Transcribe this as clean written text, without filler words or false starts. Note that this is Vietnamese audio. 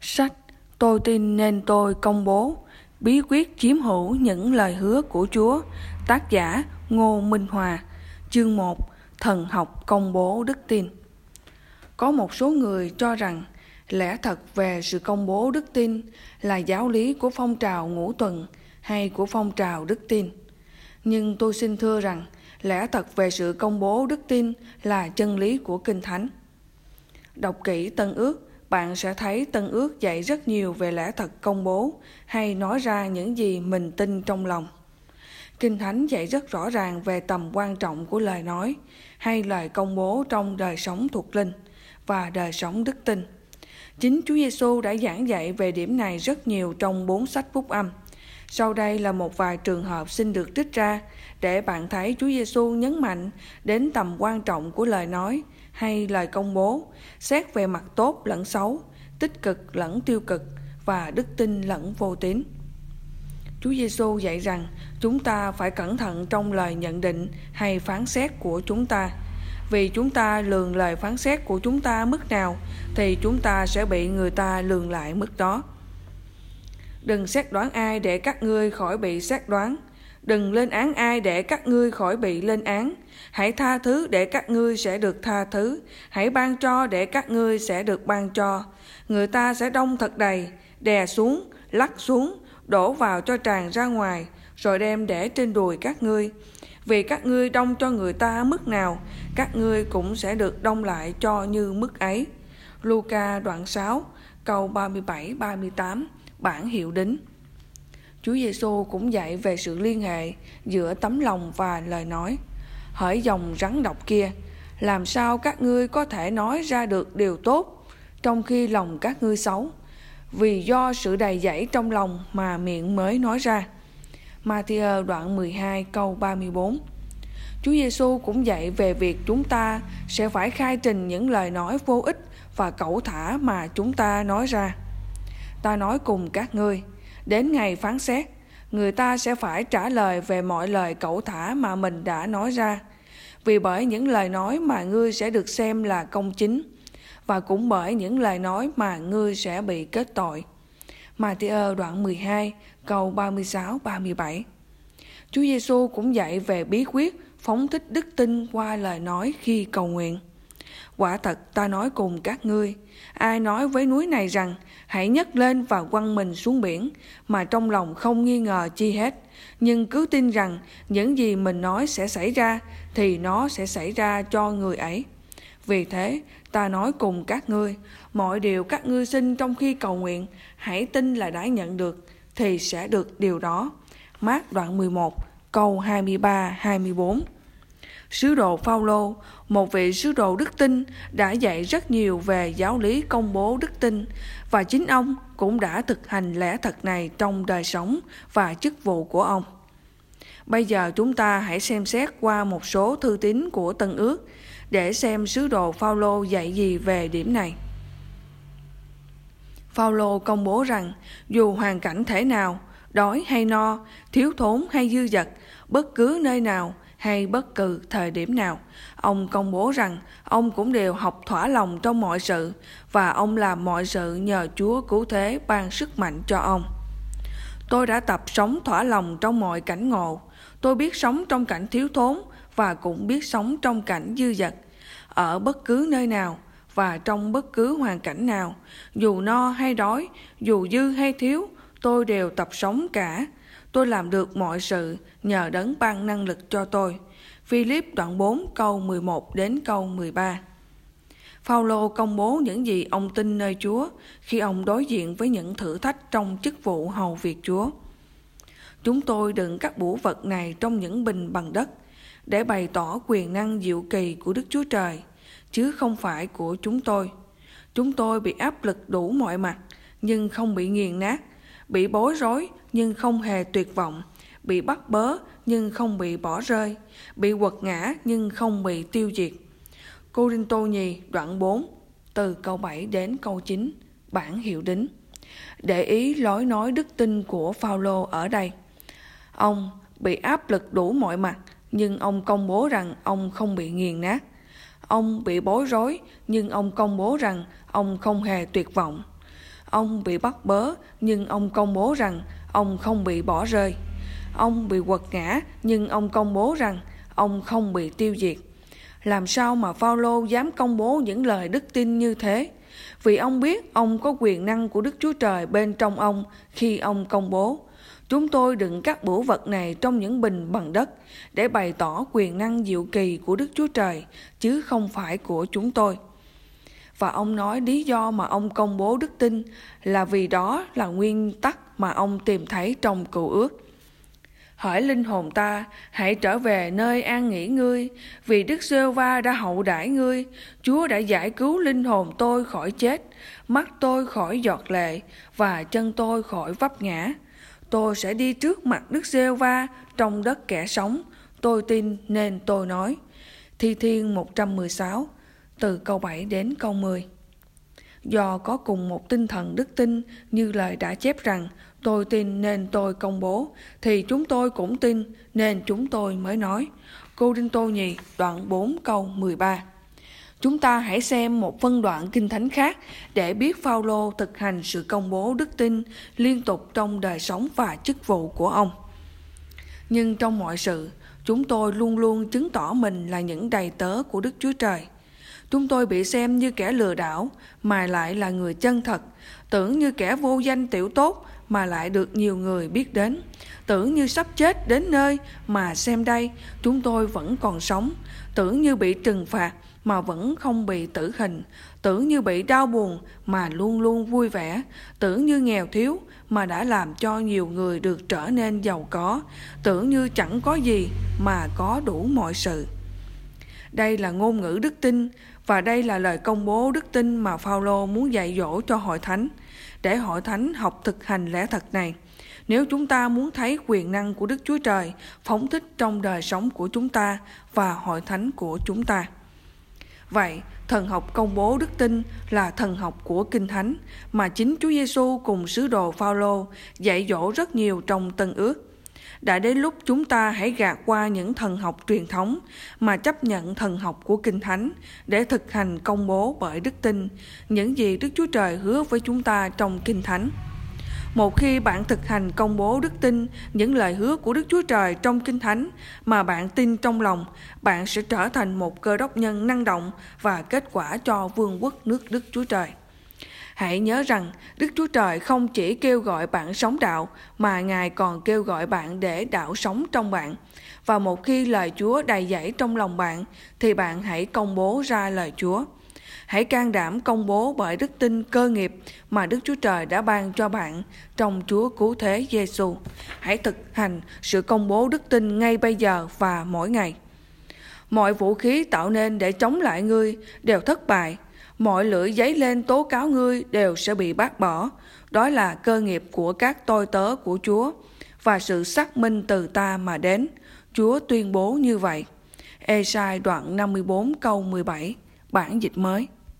Sách Tôi tin nên tôi công bố, bí quyết chiếm hữu những lời hứa của Chúa. Tác giả Ngô Minh Hòa. Chương 1. Thần học công bố đức tin. Có một số người cho rằng lẽ thật về sự công bố đức tin là giáo lý của phong trào ngũ tuần hay của phong trào đức tin. Nhưng tôi xin thưa rằng lẽ thật về sự công bố đức tin là chân lý của Kinh Thánh. Đọc kỹ Tân Ước, bạn sẽ thấy Tân Ước dạy rất nhiều về lẽ thật công bố hay nói ra những gì mình tin trong lòng. Kinh Thánh dạy rất rõ ràng về tầm quan trọng của lời nói hay lời công bố trong đời sống thuộc linh và đời sống đức tin. Chính Chúa Giêsu đã giảng dạy về điểm này rất nhiều trong 4 sách phúc âm. Sau đây là một vài trường hợp xin được trích ra để bạn thấy Chúa Giêsu nhấn mạnh đến tầm quan trọng của lời nói hay lời công bố, xét về mặt tốt lẫn xấu, tích cực lẫn tiêu cực và đức tin lẫn vô tín. Chúa Giêsu dạy rằng chúng ta phải cẩn thận trong lời nhận định hay phán xét của chúng ta. Vì chúng ta lường lời phán xét của chúng ta mức nào thì chúng ta sẽ bị người ta lường lại mức đó. Đừng xét đoán ai để các ngươi khỏi bị xét đoán. Đừng lên án ai để các ngươi khỏi bị lên án. Hãy tha thứ để các ngươi sẽ được tha thứ. Hãy ban cho để các ngươi sẽ được ban cho. Người ta sẽ đong thật đầy, đè xuống, lắc xuống, đổ vào cho tràn ra ngoài, rồi đem để trên đùi các ngươi. Vì các ngươi đong cho người ta mức nào, các ngươi cũng sẽ được đong lại cho như mức ấy. Luca đoạn 6, câu 37-38, bản hiệu đính. Chúa Giêsu cũng dạy về sự liên hệ giữa tấm lòng và lời nói. Hỡi dòng rắn độc kia, làm sao các ngươi có thể nói ra được điều tốt trong khi lòng các ngươi xấu? Vì do sự đầy dẫy trong lòng mà miệng mới nói ra. Ma-thi-ơ đoạn 12 câu 34. Chúa Giêsu cũng dạy về việc chúng ta sẽ phải khai trình những lời nói vô ích và cẩu thả mà chúng ta nói ra. Ta nói cùng các ngươi, đến ngày phán xét, người ta sẽ phải trả lời về mọi lời cẩu thả mà mình đã nói ra. Vì bởi những lời nói mà ngươi sẽ được xem là công chính, và cũng bởi những lời nói mà ngươi sẽ bị kết tội. Ma-thi-ơ đoạn 12, câu 36-37. Chúa Giêsu cũng dạy về bí quyết phóng thích đức tin qua lời nói khi cầu nguyện. Quả thật ta nói cùng các ngươi, ai nói với núi này rằng hãy nhấc lên và quăng mình xuống biển, mà trong lòng không nghi ngờ chi hết, nhưng cứ tin rằng những gì mình nói sẽ xảy ra thì nó sẽ xảy ra cho người ấy. Vì thế ta nói cùng các ngươi, mọi điều các ngươi xin trong khi cầu nguyện, hãy tin là đã nhận được thì sẽ được điều đó. Mác đoạn 11 câu 23-24. Sứ đồ Phao-lô, một vị sứ đồ đức tin, đã dạy rất nhiều về giáo lý công bố đức tin, và chính ông cũng đã thực hành lẽ thật này trong đời sống và chức vụ của ông. Bây giờ chúng ta hãy xem xét qua một số thư tín của Tân Ước để xem sứ đồ Phao-lô dạy gì về điểm này. Phao-lô công bố rằng dù hoàn cảnh thế nào, đói hay no, thiếu thốn hay dư dật, bất cứ nơi nào hay bất cứ thời điểm nào, ông công bố rằng ông cũng đều học thỏa lòng trong mọi sự, và ông làm mọi sự nhờ Chúa cứu thế ban sức mạnh cho ông. Tôi đã tập sống thỏa lòng trong mọi cảnh ngộ. Tôi biết sống trong cảnh thiếu thốn và cũng biết sống trong cảnh dư dật, ở bất cứ nơi nào và trong bất cứ hoàn cảnh nào, dù no hay đói, dù dư hay thiếu, tôi đều tập sống cả. Tôi làm được mọi sự nhờ đấng ban năng lực cho tôi. Philip đoạn 4 câu 11 đến câu 13. Phao-lô công bố những gì ông tin nơi Chúa khi ông đối diện với những thử thách trong chức vụ hầu việc Chúa. Chúng tôi đựng các báu vật này trong những bình bằng đất để bày tỏ quyền năng diệu kỳ của Đức Chúa Trời, chứ không phải của chúng tôi. Chúng tôi bị áp lực đủ mọi mặt nhưng không bị nghiền nát, bị bối rối nhưng không hề tuyệt vọng, bị bắt bớ nhưng không bị bỏ rơi, bị quật ngã nhưng không bị tiêu diệt. Cô-rinh-tô nhì đoạn 4 từ câu 7 đến câu 9, bản hiệu đính. Để ý lối nói đức tin của Phao-lô ở đây. Ông bị áp lực đủ mọi mặt nhưng ông công bố rằng ông không bị nghiền nát. Ông bị bối rối nhưng ông công bố rằng ông không hề tuyệt vọng. Ông bị bắt bớ, nhưng ông công bố rằng ông không bị bỏ rơi. Ông bị quật ngã, nhưng ông công bố rằng ông không bị tiêu diệt. Làm sao mà Phao-lô dám công bố những lời đức tin như thế? Vì ông biết ông có quyền năng của Đức Chúa Trời bên trong ông khi ông công bố: chúng tôi đựng các bửu vật này trong những bình bằng đất để bày tỏ quyền năng diệu kỳ của Đức Chúa Trời, chứ không phải của chúng tôi. Và ông nói lý do mà ông công bố đức tin là vì đó là nguyên tắc mà ông tìm thấy trong Cựu Ước. Hỡi linh hồn ta, hãy trở về nơi an nghỉ ngươi, vì Đức Giê-hô-va đã hậu đãi ngươi. Chúa đã giải cứu linh hồn tôi khỏi chết, mắt tôi khỏi giọt lệ, và chân tôi khỏi vấp ngã. Tôi sẽ đi trước mặt Đức Giê-hô-va trong đất kẻ sống. Tôi tin nên tôi nói. Thi Thiên 116, từ câu 7 đến câu 10. Do có cùng một tinh thần đức tin như lời đã chép rằng tôi tin nên tôi công bố, thì chúng tôi cũng tin nên chúng tôi mới nói. Cô-rinh-tô nhì đoạn 4 câu 13. Chúng ta hãy xem một phân đoạn kinh thánh khác để biết Phao-lô thực hành sự công bố đức tin liên tục trong đời sống và chức vụ của ông. Nhưng trong mọi sự, chúng tôi luôn luôn chứng tỏ mình là những đầy tớ của Đức Chúa Trời. Chúng tôi bị xem như kẻ lừa đảo mà lại là người chân thật, tưởng như kẻ vô danh tiểu tốt mà lại được nhiều người biết đến, tưởng như sắp chết đến nơi mà xem đây chúng tôi vẫn còn sống, tưởng như bị trừng phạt mà vẫn không bị tử hình, tưởng như bị đau buồn mà luôn luôn vui vẻ, tưởng như nghèo thiếu mà đã làm cho nhiều người được trở nên giàu có, tưởng như chẳng có gì mà có đủ mọi sự. Đây là ngôn ngữ đức tin, và đây là lời công bố đức tin mà Phao-lô muốn dạy dỗ cho hội thánh, để hội thánh học thực hành lẽ thật này. Nếu chúng ta muốn thấy quyền năng của Đức Chúa Trời phóng thích trong đời sống của chúng ta và hội thánh của chúng ta. Vậy, thần học công bố đức tin là thần học của Kinh Thánh mà chính Chúa Giêsu cùng sứ đồ Phao-lô dạy dỗ rất nhiều trong Tân Ước. Đã đến lúc chúng ta hãy gạt qua những thần học truyền thống mà chấp nhận thần học của Kinh Thánh để thực hành công bố bởi đức tin những gì Đức Chúa Trời hứa với chúng ta trong Kinh Thánh. Một khi bạn thực hành công bố đức tin những lời hứa của Đức Chúa Trời trong Kinh Thánh mà bạn tin trong lòng, bạn sẽ trở thành một cơ đốc nhân năng động và kết quả cho vương quốc nước Đức Chúa Trời. Hãy nhớ rằng Đức Chúa Trời không chỉ kêu gọi bạn sống đạo, mà Ngài còn kêu gọi bạn để đạo sống trong bạn. Và một khi lời Chúa đầy dẫy trong lòng bạn, thì bạn hãy công bố ra lời Chúa. Hãy can đảm công bố bởi đức tin cơ nghiệp mà Đức Chúa Trời đã ban cho bạn trong Chúa Cứu Thế Giêsu. Hãy thực hành sự công bố đức tin ngay bây giờ và mỗi ngày. Mọi vũ khí tạo nên để chống lại ngươi đều thất bại. Mọi lưỡi giấy lên tố cáo ngươi đều sẽ bị bác bỏ. Đó là cơ nghiệp của các tôi tớ của Chúa và sự xác minh từ ta mà đến. Chúa tuyên bố như vậy. Ê-sai đoạn 54 câu 17, bản dịch mới.